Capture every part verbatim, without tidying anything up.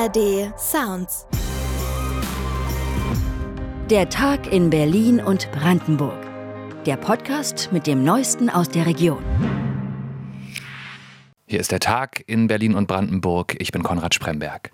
A R D Sounds. Der Tag in Berlin und Brandenburg. Der Podcast mit dem Neuesten aus der Region. Hier ist der Tag in Berlin und Brandenburg. Ich bin Konrad Spremberg.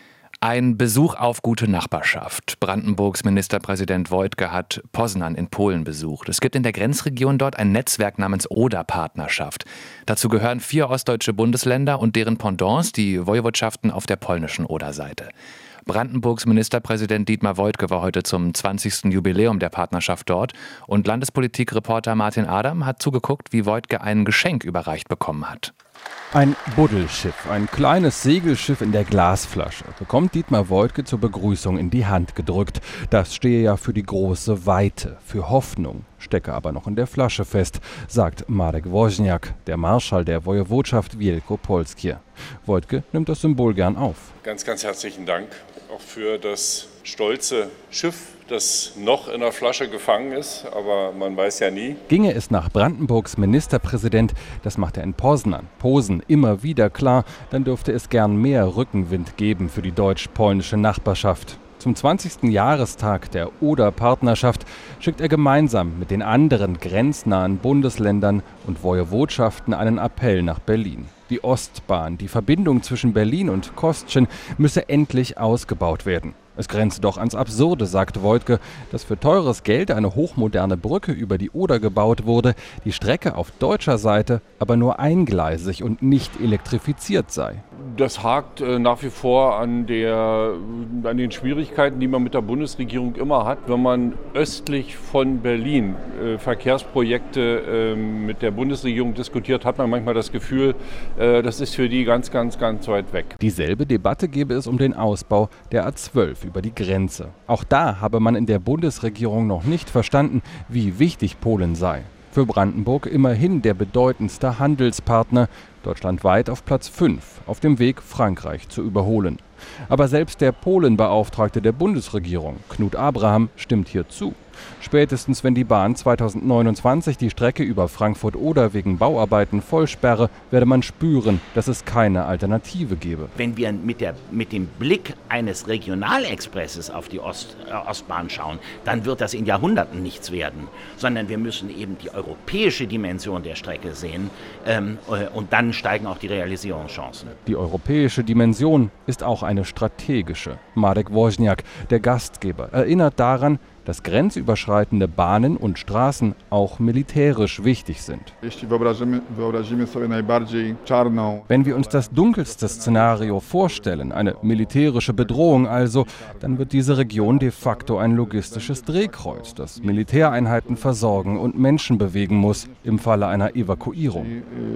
Ein Besuch auf gute Nachbarschaft. Brandenburgs Ministerpräsident Wojtke hat Poznań in Polen besucht. Es gibt in der Grenzregion dort ein Netzwerk namens Oder-Partnerschaft. Dazu gehören vier ostdeutsche Bundesländer und deren Pendants, die Woiwodschaften auf der polnischen Oder-Seite. Brandenburgs Ministerpräsident Dietmar Woidke war heute zum zwanzigsten Jubiläum der Partnerschaft dort und Landespolitikreporter Martin Adam hat zugeguckt, wie Woidke ein Geschenk überreicht bekommen hat. Ein Buddelschiff, ein kleines Segelschiff in der Glasflasche, bekommt Dietmar Woidke zur Begrüßung in die Hand gedrückt. Das stehe ja für die große Weite, für Hoffnung, stecke aber noch in der Flasche fest, sagt Marek Woźniak, der Marschall der Wojewodschaft Wielkopolskie. Woidke nimmt das Symbol gern auf. Ganz, ganz herzlichen Dank auch für das stolze Schiff, das noch in der Flasche gefangen ist, aber man weiß ja nie. Ginge es nach Brandenburgs Ministerpräsident, das macht er in Poznań, Posen immer wieder klar, dann dürfte es gern mehr Rückenwind geben für die deutsch-polnische Nachbarschaft. Zum zwanzigsten Jahrestag der Oder-Partnerschaft schickt er gemeinsam mit den anderen grenznahen Bundesländern und Wojewodschaften einen Appell nach Berlin. Die Ostbahn, die Verbindung zwischen Berlin und Kostrzyn, müsse endlich ausgebaut werden. Es grenzt doch ans Absurde, sagt Woidke, dass für teures Geld eine hochmoderne Brücke über die Oder gebaut wurde, die Strecke auf deutscher Seite aber nur eingleisig und nicht elektrifiziert sei. Das hakt äh, nach wie vor an, der, an den Schwierigkeiten, die man mit der Bundesregierung immer hat, wenn man östlich von Berlin äh, Verkehrsprojekte äh, mit der Bundesregierung diskutiert, hat man manchmal das Gefühl, äh, das ist für die ganz, ganz, ganz weit weg. Dieselbe Debatte gäbe es um den Ausbau der A zwölf über die Grenze. Auch da habe man in der Bundesregierung noch nicht verstanden, wie wichtig Polen sei. Für Brandenburg immerhin der bedeutendste Handelspartner, deutschlandweit auf Platz fünf, auf dem Weg, Frankreich zu überholen. Aber selbst der Polenbeauftragte der Bundesregierung, Knut Abraham, stimmt hier zu. Spätestens wenn die Bahn zweitausendneunundzwanzig die Strecke über Frankfurt-Oder wegen Bauarbeiten vollsperre, werde man spüren, dass es keine Alternative gebe. Wenn wir mit, der, mit dem Blick eines Regionalexpresses auf die Ost, äh, Ostbahn schauen, dann wird das in Jahrhunderten nichts werden, sondern wir müssen eben die europäische Dimension der Strecke sehen ähm, äh, und dann steigen auch die Realisierungschancen. Die europäische Dimension ist auch eine strategische. Marek Woźniak, der Gastgeber, erinnert daran, dass grenzüberschreitende Bahnen und Straßen auch militärisch wichtig sind. Wenn wir uns das dunkelste Szenario vorstellen, eine militärische Bedrohung also, dann wird diese Region de facto ein logistisches Drehkreuz, das Militäreinheiten versorgen und Menschen bewegen muss im Falle einer Evakuierung.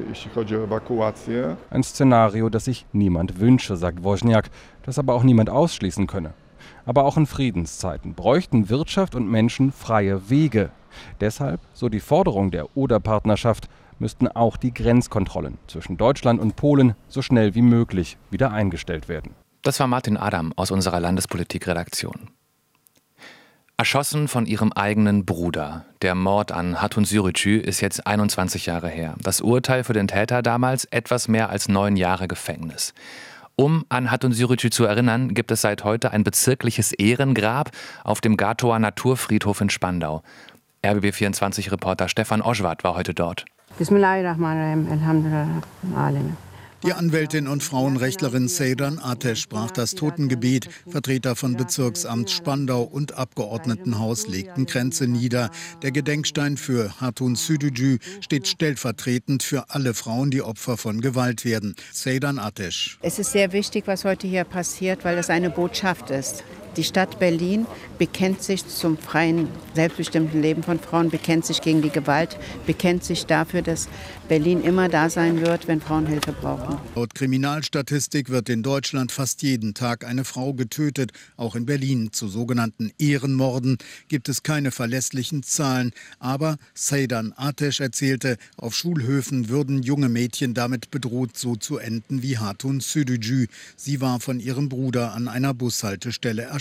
Ein Szenario, das sich niemand wünsche, sagt Woźniak, das aber auch niemand ausschließen könne. Aber auch in Friedenszeiten bräuchten Wirtschaft und Menschen freie Wege. Deshalb, so die Forderung der Oder-Partnerschaft, müssten auch die Grenzkontrollen zwischen Deutschland und Polen so schnell wie möglich wieder eingestellt werden. Das war Martin Adam aus unserer Landespolitikredaktion. Erschossen von ihrem eigenen Bruder. Der Mord an Hatun Sürücü ist jetzt einundzwanzig Jahre her. Das Urteil für den Täter damals etwas mehr als neun Jahre Gefängnis. Um an Hatun Sürücü zu erinnern, gibt es seit heute ein bezirkliches Ehrengrab auf dem Gatower Naturfriedhof in Spandau. R B B vierundzwanzig-Reporter Stefan Oschwart war heute dort. Bismillahirrahmanirrahim, alhamdulillah. Die Anwältin und Frauenrechtlerin Seydan Ateş sprach das Totengebet. Vertreter von Bezirksamt Spandau und Abgeordnetenhaus legten Kränze nieder. Der Gedenkstein für Hatun Sürücü steht stellvertretend für alle Frauen, die Opfer von Gewalt werden. Seydan Ateş. Es ist sehr wichtig, was heute hier passiert, weil es eine Botschaft ist. Die Stadt Berlin bekennt sich zum freien, selbstbestimmten Leben von Frauen, bekennt sich gegen die Gewalt, bekennt sich dafür, dass Berlin immer da sein wird, wenn Frauen Hilfe brauchen. Laut Kriminalstatistik wird in Deutschland fast jeden Tag eine Frau getötet. Auch in Berlin zu sogenannten Ehrenmorden gibt es keine verlässlichen Zahlen. Aber Seydan Ateş erzählte, auf Schulhöfen würden junge Mädchen damit bedroht, so zu enden wie Hatun Sürücü. Sie war von ihrem Bruder an einer Bushaltestelle erschossen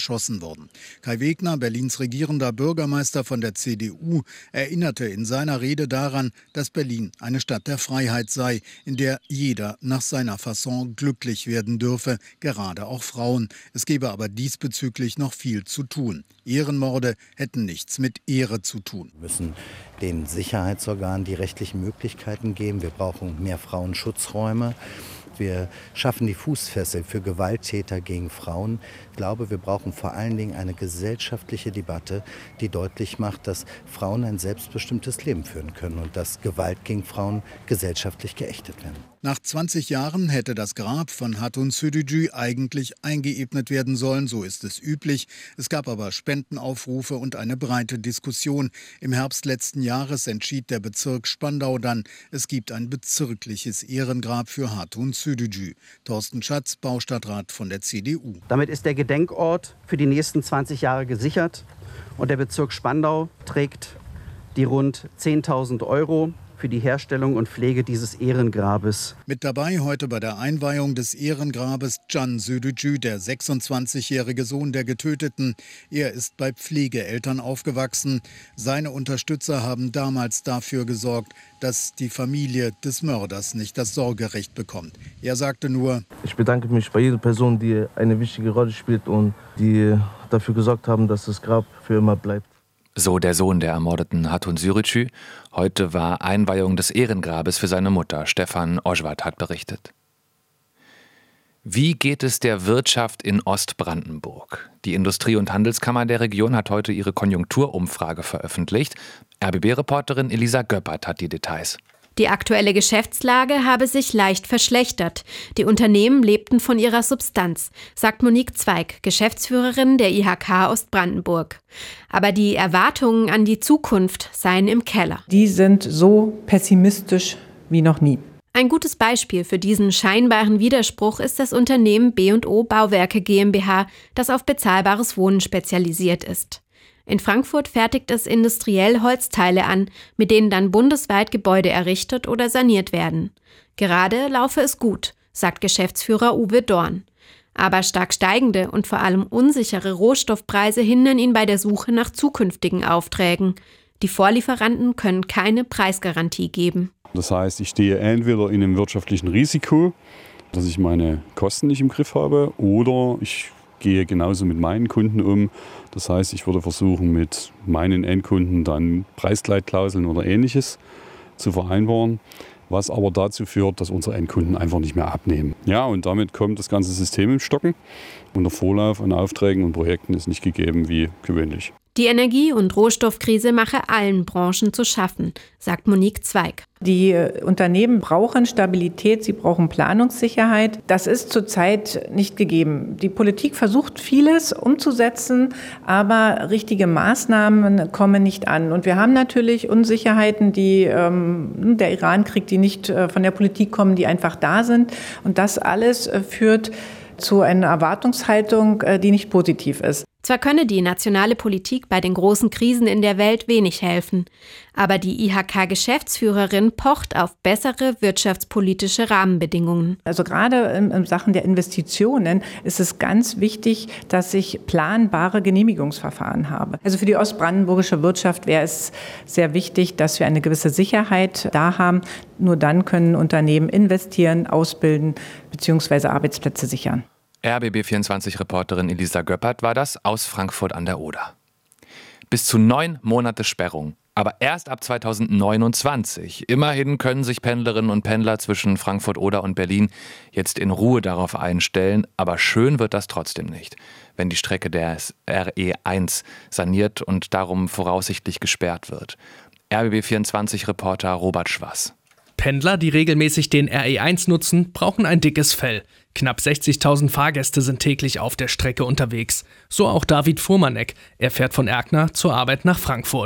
erschossen worden. Kai Wegner, Berlins regierender Bürgermeister von der C D U, erinnerte in seiner Rede daran, dass Berlin eine Stadt der Freiheit sei, in der jeder nach seiner Fasson glücklich werden dürfe, gerade auch Frauen. Es gebe aber diesbezüglich noch viel zu tun. Ehrenmorde hätten nichts mit Ehre zu tun. Wir müssen den Sicherheitsorganen die rechtlichen Möglichkeiten geben. Wir brauchen mehr Frauenschutzräume. Wir schaffen die Fußfessel für Gewalttäter gegen Frauen. Ich glaube, wir brauchen vor allen Dingen eine gesellschaftliche Debatte, die deutlich macht, dass Frauen ein selbstbestimmtes Leben führen können und dass Gewalt gegen Frauen gesellschaftlich geächtet werden. Nach zwanzig Jahren hätte das Grab von Hatun Sürücü eigentlich eingeebnet werden sollen, so ist es üblich. Es gab aber Spendenaufrufe und eine breite Diskussion. Im Herbst letzten Jahres entschied der Bezirk Spandau dann, es gibt ein bezirkliches Ehrengrab für Hatun Sürücü. Thorsten Schatz, Baustadtrat von der C D U. Damit ist der Gedenkort für die nächsten zwanzig Jahre gesichert und der Bezirk Spandau trägt die rund zehntausend Euro für die Herstellung und Pflege dieses Ehrengrabes. Mit dabei heute bei der Einweihung des Ehrengrabes Can Sürücü, der sechsundzwanzigjährige Sohn der Getöteten. Er ist bei Pflegeeltern aufgewachsen. Seine Unterstützer haben damals dafür gesorgt, dass die Familie des Mörders nicht das Sorgerecht bekommt. Er sagte nur: Ich bedanke mich bei jeder Person, die eine wichtige Rolle spielt und die dafür gesorgt haben, dass das Grab für immer bleibt. So der Sohn der ermordeten Hatun Sürücü. Heute war Einweihung des Ehrengrabes für seine Mutter. Stefan Oschwart hat berichtet. Wie geht es der Wirtschaft in Ostbrandenburg? Die Industrie- und Handelskammer der Region hat heute ihre Konjunkturumfrage veröffentlicht. R B B-Reporterin Elisa Göppert hat die Details. Die aktuelle Geschäftslage habe sich leicht verschlechtert. Die Unternehmen lebten von ihrer Substanz, sagt Monique Zweig, Geschäftsführerin der I H K Ostbrandenburg. Aber die Erwartungen an die Zukunft seien im Keller. Die sind so pessimistisch wie noch nie. Ein gutes Beispiel für diesen scheinbaren Widerspruch ist das Unternehmen B und O Bauwerke GmbH, das auf bezahlbares Wohnen spezialisiert ist. In Frankfurt fertigt es industriell Holzteile an, mit denen dann bundesweit Gebäude errichtet oder saniert werden. Gerade laufe es gut, sagt Geschäftsführer Uwe Dorn. Aber stark steigende und vor allem unsichere Rohstoffpreise hindern ihn bei der Suche nach zukünftigen Aufträgen. Die Vorlieferanten können keine Preisgarantie geben. Das heißt, ich stehe entweder in einem wirtschaftlichen Risiko, dass ich meine Kosten nicht im Griff habe, oder ich gehe genauso mit meinen Kunden um. Das heißt, ich würde versuchen, mit meinen Endkunden dann Preisgleitklauseln oder Ähnliches zu vereinbaren, was aber dazu führt, dass unsere Endkunden einfach nicht mehr abnehmen. Ja, und damit kommt das ganze System im Stocken und der Vorlauf an Aufträgen und Projekten ist nicht gegeben wie gewöhnlich. Die Energie- und Rohstoffkrise mache allen Branchen zu schaffen, sagt Monique Zweig. Die Unternehmen brauchen Stabilität, sie brauchen Planungssicherheit. Das ist zurzeit nicht gegeben. Die Politik versucht vieles umzusetzen, aber richtige Maßnahmen kommen nicht an. Und wir haben natürlich Unsicherheiten, die ähm, der Iran-Krieg, die nicht äh, von der Politik kommen, die einfach da sind. Und das alles äh, führt zu einer Erwartungshaltung, äh, die nicht positiv ist. Zwar könne die nationale Politik bei den großen Krisen in der Welt wenig helfen, aber die I H K-Geschäftsführerin pocht auf bessere wirtschaftspolitische Rahmenbedingungen. Also gerade in, in Sachen der Investitionen ist es ganz wichtig, dass ich planbare Genehmigungsverfahren habe. Also für die ostbrandenburgische Wirtschaft wäre es sehr wichtig, dass wir eine gewisse Sicherheit da haben. Nur dann können Unternehmen investieren, ausbilden bzw. Arbeitsplätze sichern. R B B vierundzwanzig-Reporterin Elisa Göppert war das aus Frankfurt an der Oder. Bis zu neun Monate Sperrung, aber erst ab zweitausendneunundzwanzig. Immerhin können sich Pendlerinnen und Pendler zwischen Frankfurt-Oder und Berlin jetzt in Ruhe darauf einstellen, aber schön wird das trotzdem nicht, wenn die Strecke der R E eins saniert und darum voraussichtlich gesperrt wird. R B B vierundzwanzig-Reporter Robert Schwass. Pendler, die regelmäßig den R E eins nutzen, brauchen ein dickes Fell. Knapp sechzigtausend Fahrgäste sind täglich auf der Strecke unterwegs. So auch David Fuhrmanneck. Er fährt von Erkner zur Arbeit nach Frankfurt.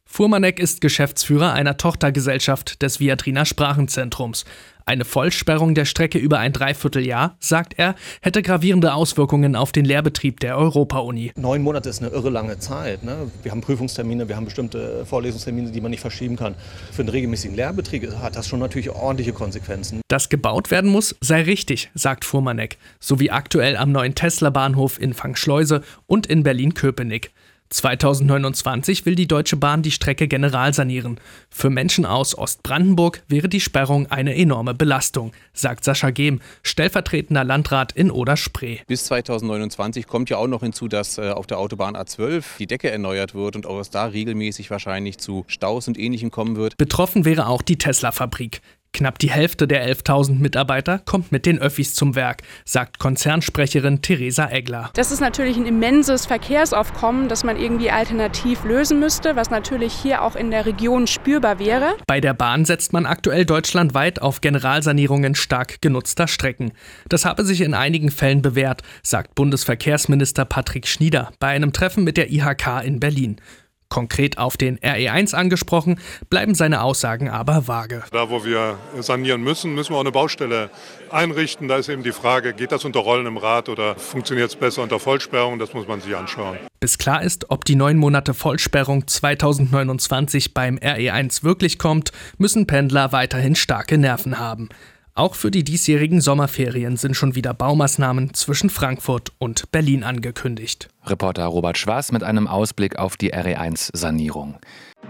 Fuhrmannek ist Geschäftsführer einer Tochtergesellschaft des Viadriner Sprachenzentrums. Eine Vollsperrung der Strecke über ein Dreivierteljahr, sagt er, hätte gravierende Auswirkungen auf den Lehrbetrieb der Europa-Uni. Neun Monate ist eine irre lange Zeit. Ne? Wir haben Prüfungstermine, wir haben bestimmte Vorlesungstermine, die man nicht verschieben kann. Für einen regelmäßigen Lehrbetrieb hat das schon natürlich ordentliche Konsequenzen. Dass gebaut werden muss, sei richtig, sagt Fuhrmannek. So wie aktuell am neuen Tesla-Bahnhof in Fangschleuse und in Berlin-Köpenick. zweitausendneunundzwanzig will die Deutsche Bahn die Strecke generalsanieren. Für Menschen aus Ostbrandenburg wäre die Sperrung eine enorme Belastung, sagt Sascha Gehm, stellvertretender Landrat in Oder-Spree. Bis zweitausendneunundzwanzig kommt ja auch noch hinzu, dass äh, auf der Autobahn A zwölf die Decke erneuert wird und auch es da regelmäßig wahrscheinlich zu Staus und Ähnlichem kommen wird. Betroffen wäre auch die Tesla-Fabrik. Knapp die Hälfte der elftausend Mitarbeiter kommt mit den Öffis zum Werk, sagt Konzernsprecherin Theresa Eggler. Das ist natürlich ein immenses Verkehrsaufkommen, das man irgendwie alternativ lösen müsste, was natürlich hier auch in der Region spürbar wäre. Bei der Bahn setzt man aktuell deutschlandweit auf Generalsanierungen stark genutzter Strecken. Das habe sich in einigen Fällen bewährt, sagt Bundesverkehrsminister Patrick Schnieder bei einem Treffen mit der I H K in Berlin. Konkret auf den R E eins angesprochen, bleiben seine Aussagen aber vage. Da, wo wir sanieren müssen, müssen wir auch eine Baustelle einrichten. Da ist eben die Frage, geht das unter rollendem Rad oder funktioniert es besser unter Vollsperrung? Das muss man sich anschauen. Bis klar ist, ob die neun Monate Vollsperrung zweitausendneunundzwanzig beim R E eins wirklich kommt, müssen Pendler weiterhin starke Nerven haben. Auch für die diesjährigen Sommerferien sind schon wieder Baumaßnahmen zwischen Frankfurt und Berlin angekündigt. Reporter Robert Schwaß mit einem Ausblick auf die R E eins Sanierung.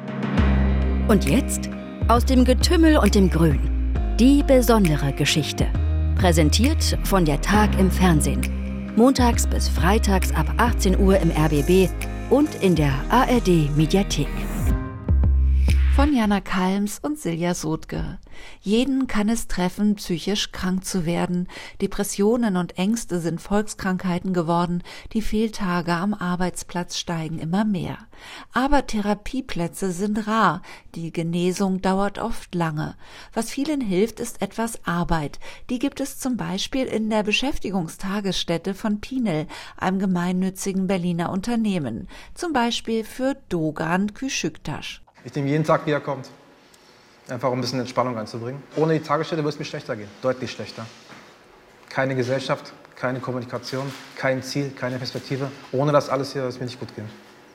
Und jetzt aus dem Getümmel und dem Grün. Die besondere Geschichte. Präsentiert von der Tag im Fernsehen. Montags bis freitags ab achtzehn Uhr im R B B und in der A R D-Mediathek. Von Jana Kalms und Silja Sodke. Jeden kann es treffen, psychisch krank zu werden. Depressionen und Ängste sind Volkskrankheiten geworden. Die Fehltage am Arbeitsplatz steigen immer mehr. Aber Therapieplätze sind rar. Die Genesung dauert oft lange. Was vielen hilft, ist etwas Arbeit. Die gibt es zum Beispiel in der Beschäftigungstagesstätte von Pinel, einem gemeinnützigen Berliner Unternehmen. Zum Beispiel für Dogan Küçüktaş. Ich nehme jeden Tag, wie er kommt. Einfach um ein bisschen Entspannung einzubringen. Ohne die Tagesstätte würde es mir schlechter gehen. Deutlich schlechter. Keine Gesellschaft, keine Kommunikation, kein Ziel, keine Perspektive. Ohne das alles hier würde es mir nicht gut gehen.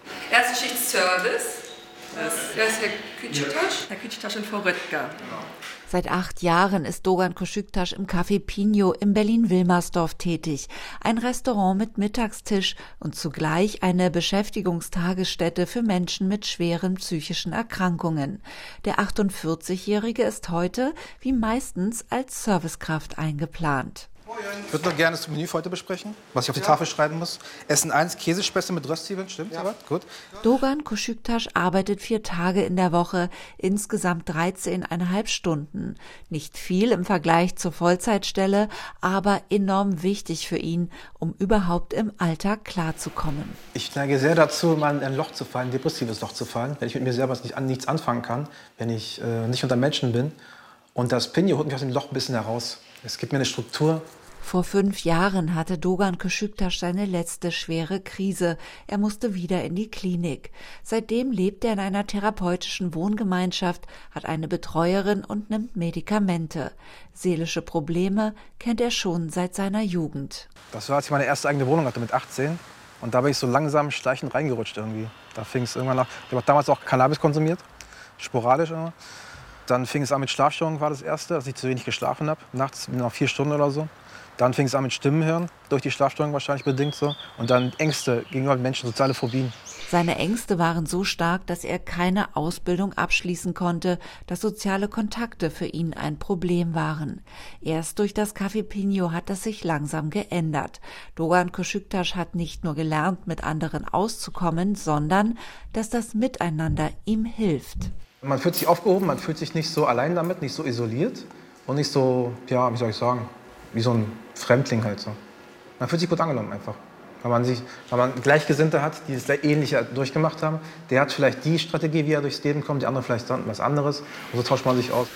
Erstschichtservice. Das ist Herr Küçüktaş. Herr Küçüktaş und Frau Röttger. Seit acht Jahren ist Dogan Küçüktaş im Café Pinho in Berlin-Wilmersdorf tätig. Ein Restaurant mit Mittagstisch und zugleich eine Beschäftigungstagesstätte für Menschen mit schweren psychischen Erkrankungen. Der achtundvierzigjährige ist heute, wie meistens, als Servicekraft eingeplant. Ich würde noch gerne das Menü für heute besprechen, was ich auf die Tafel schreiben muss. Essen eins, Käsespätzle mit Röstzwiebeln, stimmt? Ja. Gut. Dogan Küçüktaş arbeitet vier Tage in der Woche, insgesamt dreizehneinhalb Stunden. Nicht viel im Vergleich zur Vollzeitstelle, aber enorm wichtig für ihn, um überhaupt im Alltag klarzukommen. Ich neige sehr dazu, mal in ein Loch zu fallen, ein depressives Loch zu fallen, wenn ich mit mir selber nicht an, nichts anfangen kann, wenn ich äh, nicht unter Menschen bin. Und das Pinho holt mich aus dem Loch ein bisschen heraus. Es gibt mir eine Struktur. Vor fünf Jahren hatte Dogan Küçüktaş seine letzte schwere Krise. Er musste wieder in die Klinik. Seitdem lebt er in einer therapeutischen Wohngemeinschaft, hat eine Betreuerin und nimmt Medikamente. Seelische Probleme kennt er schon seit seiner Jugend. Das war, als ich meine erste eigene Wohnung hatte mit achtzehn. Und da bin ich so langsam schleichend reingerutscht irgendwie. Da fing es irgendwann nach. Ich habe damals auch Cannabis konsumiert, sporadisch immer. Dann fing es an mit Schlafstörungen, war das erste, dass ich zu wenig geschlafen habe. Nachts noch vier Stunden oder so. Dann fing es an mit Stimmen hören, durch die Schlafstörung wahrscheinlich bedingt so. Und dann Ängste gegenüber Menschen, soziale Phobien. Seine Ängste waren so stark, dass er keine Ausbildung abschließen konnte, dass soziale Kontakte für ihn ein Problem waren. Erst durch das Café Pinho hat das sich langsam geändert. Dogan Küçüktaş hat nicht nur gelernt, mit anderen auszukommen, sondern dass das Miteinander ihm hilft. Man fühlt sich aufgehoben, man fühlt sich nicht so allein damit, nicht so isoliert und nicht so, ja, wie soll ich sagen, wie so ein Fremdling halt so. Man fühlt sich gut angenommen einfach. Weil man, sich, weil man Gleichgesinnte hat, die es ähnlich durchgemacht haben. Der hat vielleicht die Strategie, wie er durchs Leben kommt, die andere vielleicht was anderes. Und so tauscht man sich aus.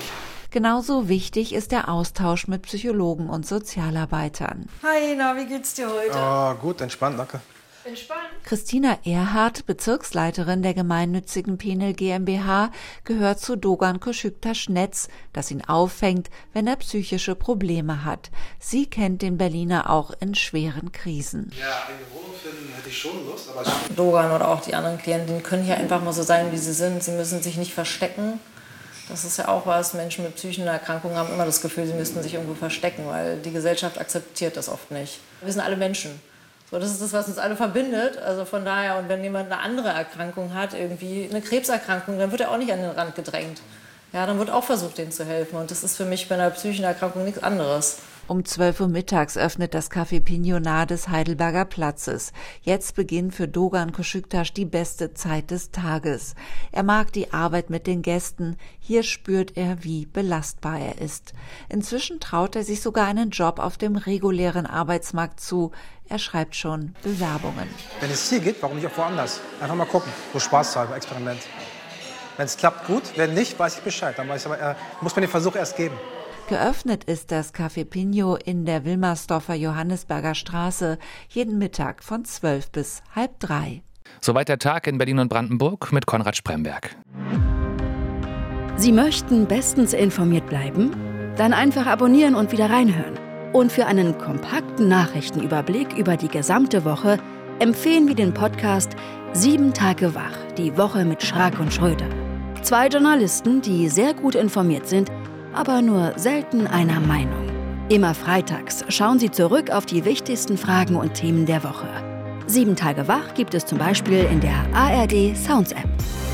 Genauso wichtig ist der Austausch mit Psychologen und Sozialarbeitern. Hi, na, wie geht's dir heute? Oh, gut, entspannt, danke. Christina Erhardt, Bezirksleiterin der gemeinnützigen Penel GmbH, gehört zu Dogan Küçüktaş Netz, das ihn auffängt, wenn er psychische Probleme hat. Sie kennt den Berliner auch in schweren Krisen. Ja, eine Wohnung finden hätte ich schon Lust, aber Dogan oder auch die anderen Klienten können hier einfach mal so sein, wie sie sind. Sie müssen sich nicht verstecken. Das ist ja auch was, Menschen mit psychischen Erkrankungen haben immer das Gefühl, sie müssten sich irgendwo verstecken, weil die Gesellschaft akzeptiert das oft nicht. Wir sind alle Menschen. So, das ist das, was uns alle verbindet. Also von daher, und wenn jemand eine andere Erkrankung hat, irgendwie eine Krebserkrankung, dann wird er auch nicht an den Rand gedrängt. Ja, dann wird auch versucht, denen zu helfen. Und das ist für mich bei einer psychischen Erkrankung nichts anderes. Um zwölf Uhr mittags öffnet das Café Pignot nahe des Heidelberger Platzes. Jetzt beginnt für Dogan Küçüktaş die beste Zeit des Tages. Er mag die Arbeit mit den Gästen. Hier spürt er, wie belastbar er ist. Inzwischen traut er sich sogar einen Job auf dem regulären Arbeitsmarkt zu. Er schreibt schon Bewerbungen. wenn es hier geht, warum nicht auch woanders? Einfach mal gucken, so spaßhalber, Experiment. Wenn es klappt, gut. Wenn nicht, weiß ich Bescheid. Dann weiß ich aber, äh, muss man den Versuch erst geben. Geöffnet ist das Café Pignot in der Wilmersdorfer Johannisberger Straße jeden Mittag von zwölf bis halb drei. Soweit der Tag in Berlin und Brandenburg mit Konrad Spremberg. Sie möchten bestens informiert bleiben? Dann einfach abonnieren und wieder reinhören. Und für einen kompakten Nachrichtenüberblick über die gesamte Woche empfehlen wir den Podcast Sieben Tage wach, die Woche mit Schrag und Schröder. Zwei Journalisten, die sehr gut informiert sind, aber nur selten einer Meinung. Immer freitags schauen sie zurück auf die wichtigsten Fragen und Themen der Woche. Sieben Tage wach gibt es zum Beispiel in der A R D Sounds App.